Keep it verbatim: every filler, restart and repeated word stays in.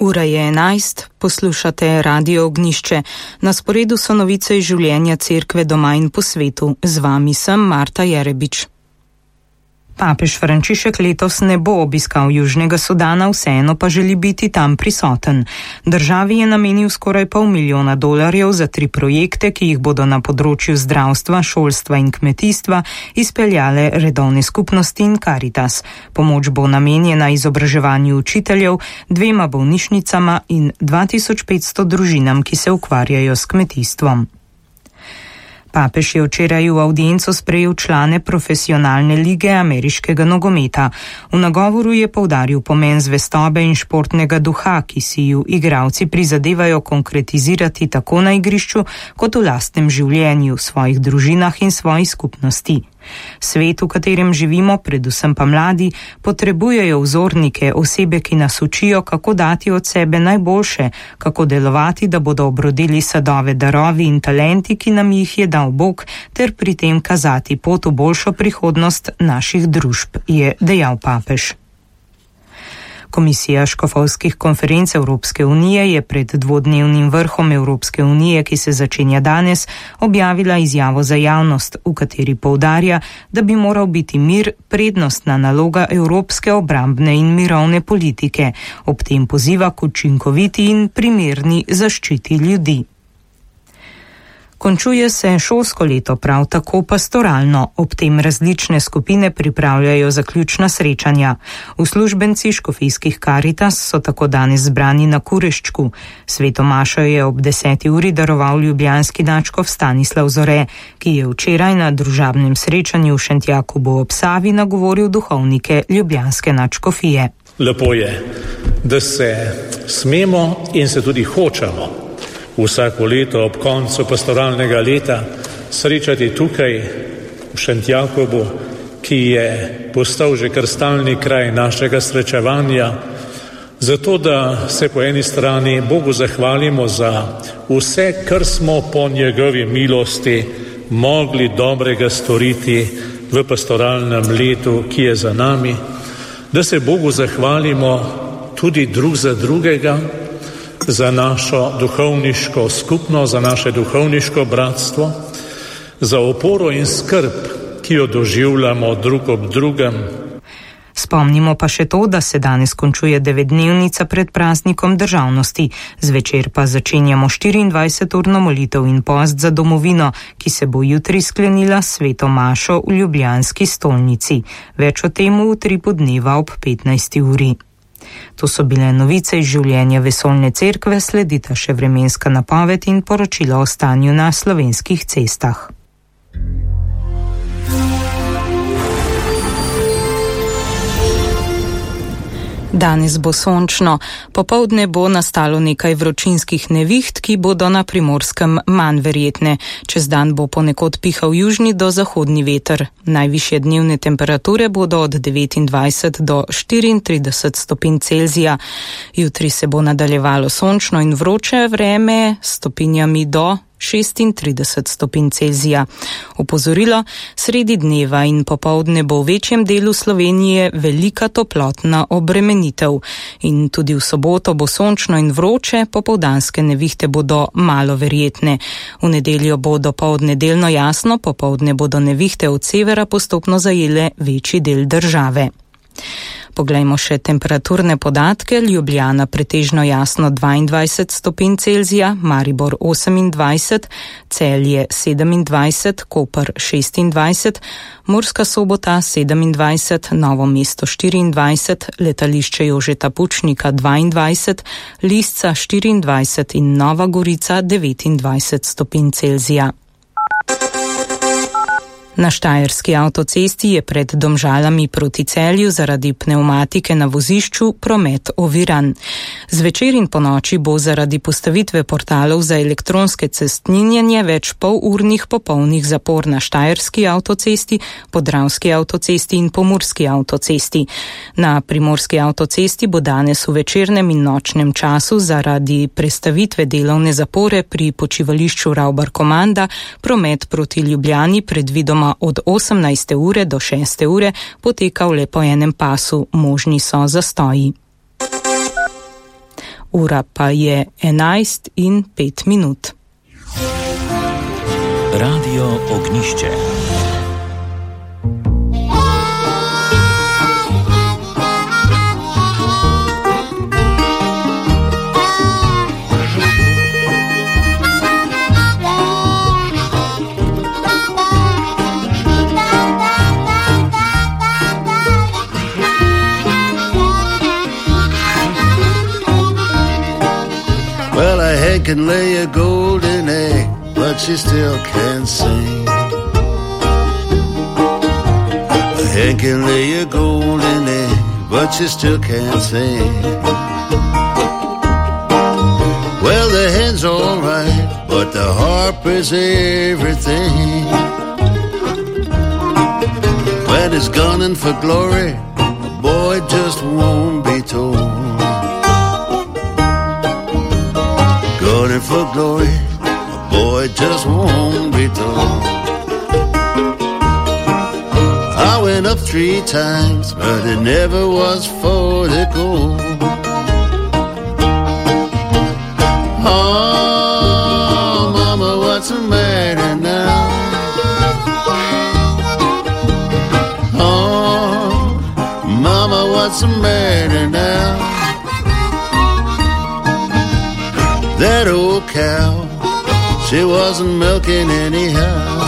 Ura je enajst, poslušate Radio Ognjišče. Na sporedu so novice iz življenja cerkve doma in po svetu. Z vami sem Marta Jerebič. Papež Frančišek letos ne bo obiskal Južnega Sudana, vseeno pa želi biti tam prisoten. Državi je namenil skoraj pol milijona dolarjev za tri projekte, ki jih bodo na področju zdravstva, šolstva in kmetijstva izpeljale redovne skupnosti in Karitas. Pomoč bo namenjena izobraževanju učiteljev, dvema bolnišnicama in dva tisoč petsto družinam, ki se ukvarjajo s kmetijstvom. Papež je včeraj v avdienco sprejel člane profesionalne lige ameriškega nogometa. V nagovoru je poudaril pomen zvestobe in športnega duha, ki si ju igralci prizadevajo konkretizirati tako na igrišču, kot v lastnem življenju, svojih družinah in svojih skupnosti. Svet, v katerem živimo, predvsem pa mladi, potrebujejo vzornike, osebe, ki nas učijo, kako dati od sebe najboljše, kako delovati, da bodo obrodili sadove darovi in talenti, ki nam jih je dal Bog, ter pri tem kazati pot v boljšo prihodnost naših družb, je dejal papež. Komisija škofovskih konferenc Evropske unije je pred dvodnevnim vrhom Evropske unije, ki se začenja danes, objavila izjavo za javnost, v kateri poudarja, da bi moral biti mir prednostna naloga evropske obrambne in mirovne politike. Ob tem poziva k učinkoviti in primerni zaščiti ljudi. Končuje se šolsko leto, prav tako pastoralno. Ob tem različne skupine pripravljajo zaključna srečanja. Uslužbenci škofijskih Karitas so tako danes zbrani na Kureščku. Sveto mašo je ob deseti uri daroval ljubljanski nadškof Stanislav Zore, ki je včeraj na družabnem srečanju v Šentjakobu ob Savi nagovoril duhovnike ljubljanske nadškofije. Lepo je, da se smemo in se tudi hočemo vsako leto ob koncu pastoralnega leta srečati tukaj v Šentjakobu, ki je postal že kar stalni kraj našega srečevanja, zato da se po eni strani Bogu zahvalimo za vse, kar smo po njegovi milosti mogli dobrega storiti v pastoralnem letu, ki je za nami, da se Bogu zahvalimo tudi drug za drugega, za našo duhovniško skupnost, za naše duhovniško bratstvo, za oporo in skrb, ki jo doživljamo drug ob drugem. Spomnimo pa še to, da se danes končuje devetdnevnica pred praznikom državnosti, zvečer pa začenjamo štiriindvajseturno molitev in post za domovino, ki se bo jutri sklenila s sveto mašo v ljubljanski stolnici. Več o tem v utripu dneva ob petnajsti uri. To so bile novice iz življenja vesoljne cerkve, sledita še vremenska napoved in poročilo o stanju na slovenskih cestah. Danes bo sončno, popoldne bo nastalo nekaj vročinskih neviht, ki bodo na Primorskem manj verjetne. Čez dan bo ponekod pihal južni do zahodni veter. Najvišje dnevne temperature bodo od devetindvajset do štiriintrideset stopinj Celzija. Jutri se bo nadaljevalo sončno in vroče vreme s stopinjami do šestintrideset stopinj Celzija. Opozorilo, sredi dneva in popoldne bo v večjem delu Slovenije velika toplotna obremenitev. In tudi v soboto bo sončno in vroče, popoldanske nevihte bodo malo verjetne. V nedeljo bo dopoldne delno jasno, popoldne bodo nevihte od severa postopno zajele večji del države. Poglejmo še temperaturne podatke. Ljubljana pretežno jasno dvaindvajset stopinj Celzija, Maribor osemindvajset, Celje sedemindvajset, Koper šestindvajset, Murska Sobota sedemindvajset, Novo mesto štiriindvajset, Letališče Jožeta Pučnika dvaindvajset, Lisca štiriindvajset in Nova Gorica devetindvajset stopinj Celzija. Na Štajerski avtocesti je pred Domžalami proti Celju zaradi pnevmatike na vozišču promet oviran. Zvečer in ponoči bo zaradi postavitve portalov za elektronske cestninjenje več polurnih popolnih zapor na Štajerski avtocesti, Podravski avtocesti in Pomurski avtocesti. Na Primorski avtocesti bo danes v večernem in nočnem času zaradi prestavitve delovne zapore pri počivališču Ravbar-Komanda promet proti Ljubljani predvidoma od osemnajste ure do šeste ure potekal le po enem pasu, možni so zastoji. Ura pa je enajst in pet minut. Radio Ognišče. Well, a hen can lay a golden egg, but she still can't sing. A hen can lay a golden egg, but she still can't sing. Well, the hen's alright, but the harp is everything. When it's gunning for glory, a boy just won't be told. Gunning for glory, a boy just won't be told. I went up three times, but it never was for the gold. Oh, mama, what's the matter now? Oh, mama, what's the matter now? That old cow, she wasn't milking anyhow.